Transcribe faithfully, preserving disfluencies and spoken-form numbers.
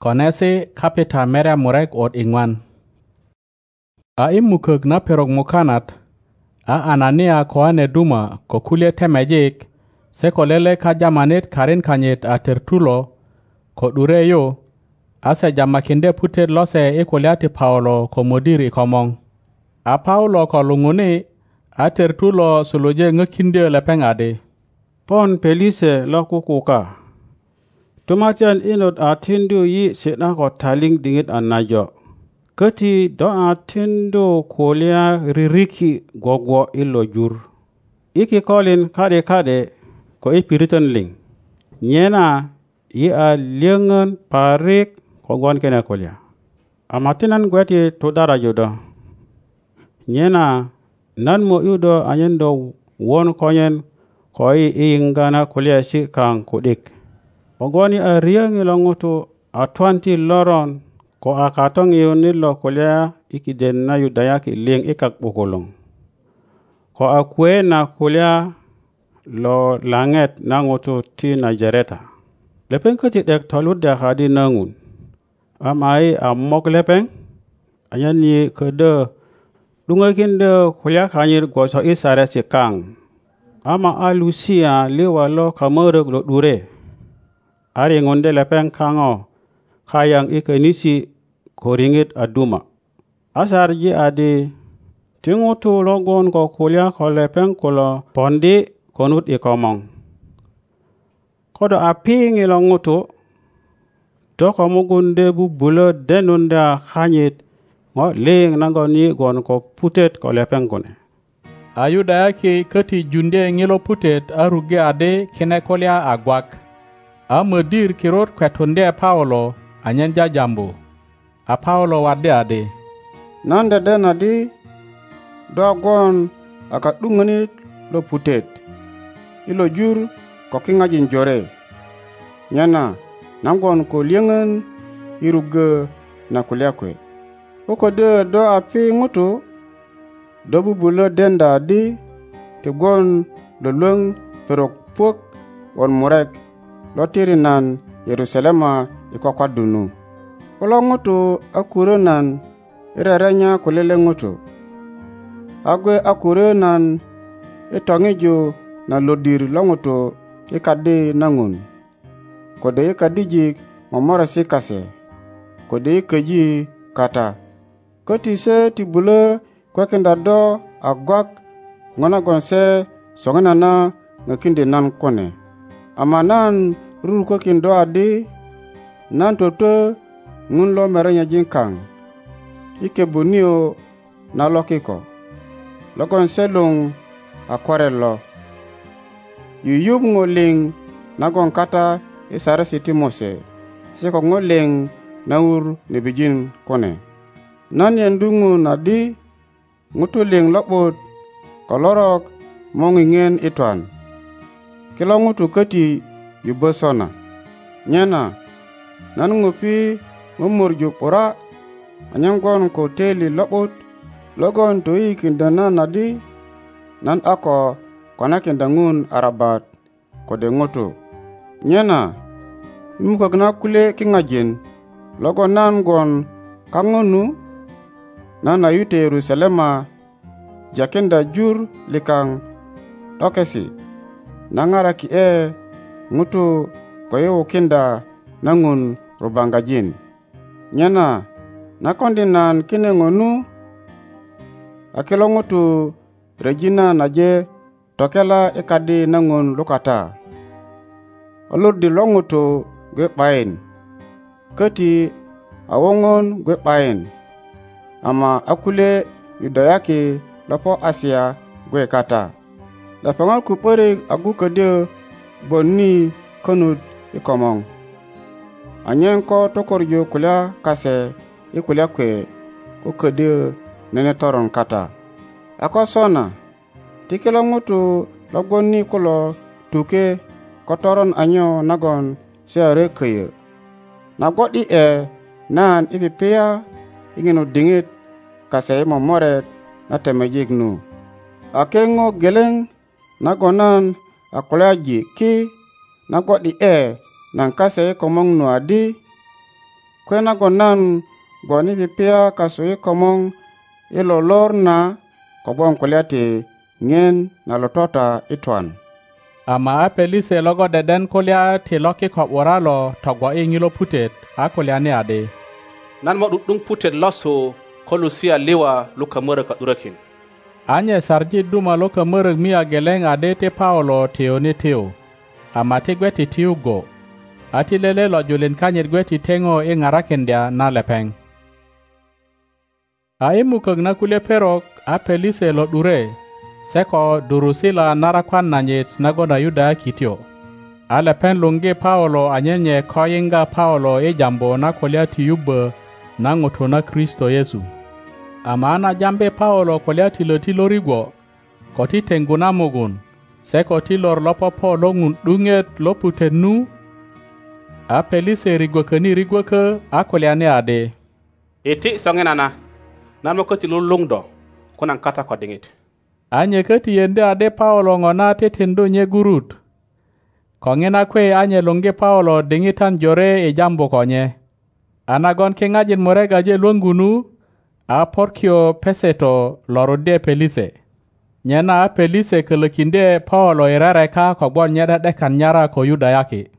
konesi kapita mere murek od ingwan. A imukök na perok mukanat, a Anania koane duma ko kulye temejik, se ko lele ka jamanit karin kanyit a Tertulo, ko dureyo, ase jamakinde putet lose ikuliati Paulo ko modiri komong. A Paulo ko lunguni, a Tertulo suluje ngekinde lepeng ade. Pon pelise lo kukuka. Tumatian inot atindu yi sitna ko taling dingit anajo. Kati do atindu kulia ririki gogwo ilo jur. Iki kolin kade kade ko ipiriton ling. Nyena yi a liangan parik ko gwan kena kulia. Amatinan gweti tudara judo. Nyena nan mo yudo anyendo won konyen ko i ingana kulia si kang kudik. Ogwani a riang ilongutu a twenty loron ko akatong yunilo kulia ikiden na yudayaki ling ikak bukulong. Ko akwe na kulia lo langet na ngutu ti Najareta. Lepeng kati dek tolut dek hadi nangun. Amai amok lepeng. Anyan ni kede dungakin de kulia kanyir goso isare si kang. Ama alusia liwa lo kamerek lo dure. Ari ngonde lepeng kango kayang ikenisi koringit aduma. Asar ji adi tingutu logon ko kulia ko lepeng kulo pondi konut ikomong. Kodo api ngilongutu toko mugunde bu bulo denunda khanyit ngo ling nangoni gon ko putet ko lepeng kone. Ayuda yake kati junde ngilo putet aruge ade kine kolia agwak. A medir kirot kwetunde Paulo anyenja jambu. A Paulo wade ade. Nanda den adi dogon akadungani lo putet. Ilo jur ko kingajin jore. Nyana nangon ko liangan iruge na kuliakwe. Oko de do api ngutu do bubula denda adi te gon lo lung perok puk on murek lotiri nan Yerusalema ikokwa dunu. Kolo ngutu akuro nan irerenya kulele ngutu. Agwe akuro nan itongijo na lodir longutu ikade nangun. Kode ikadijik momora sikase. Kode ikaji kata. Koti se tibule kwekenda do agwak ngona gonse songana na ngakinde nan kone. Amanan rur kwekindo adi nan toto ngun lo merenya jinkang. Ike bunio na lokiko. Lokon selung akware lo. Yuyub ngoling nagon kata isare siti Mose. Siko ngoling na ur nibijin kone. Nan yendungu nadi ngutuling lopot kolorok mongingen itwan. Kilo ngutu kati yubesona. Nyena nan ngupi ngumurju pura anyanggon ko teli lopot logon toi kindana nadi nan ako kona kindangun arabat kode ngutu. Nyena imukagna kule kingajin logon nan gon kangonu nan ayute Yerusalema jakinda jur likang tokesi nangara ki e ngutu koyo kinda nangun rubangajin. Nyana nakondinan kine ngonu akilo ngutu Regina naje tokela ikadi nangun lukata. Olod di longutu gwe pain. Kati awongon gwe pain. Ama akule yudayaki lopo Asia gwe kata. Lapangal kupere agu kade bonni konut ikomong. Anyenko tokorjo kulia kase ikulia kwe kukade nene toron kata. Ako sona tikilo ngutu logoni kulo tuke kotoron anyo nagon seare keye. Nagodi e nan ipipia ingino dingit kase momoret na temejik nu. Akengo geleng nagonan akulaji ki nagodi e nan kase komong nu adi kwena gonan goni pipia kasui komong ilo lor na kobon kuliati ngen na lotota itwan. Ama a pelise logo deden kulia ti loki kop waralo togwa ingilo putet a kulia ni ade. Nan mo dung putet loso kolusia liwa luka mura ka durakin. Anye sarji duma luka mura mia geleng ade te Paulo teo ni teo. Ama te gweti tiu go. Ati lele lo julin kanyet gweti tengo e ngarakendia na lepeng. A imu kagna kulia perok a pelise lo dure. Seko durusila narakwan nanyet nagona yuda kitio. Ale pen lungi Paulo anyenye koyinga Paulo e jambo na kulia tiyubbe na ngutu na Kristo Yesu. Amana jambe Paulo kulia tilo tilo rigwo. Koti tenguna mugun. Seko tilor lopopo longun dunget lopute nu. A pelise rigwo kani rigwo ke a kulia ne ade. Iti songenana. Namoko tilo lungdo. Kunang kata kwa dingit. Anye kati yende ade Paulo ngona te tendo nye gurut. Kongena kwe anye lunge Paulo dingitan jore e jambo konye. Anagon kengajin morega je luangunu, a Porkio Peseto lorode pelise. Nyena a pelise kelekinde Paulo irareka kogwan nyeda dekan nyara ko yuda yake.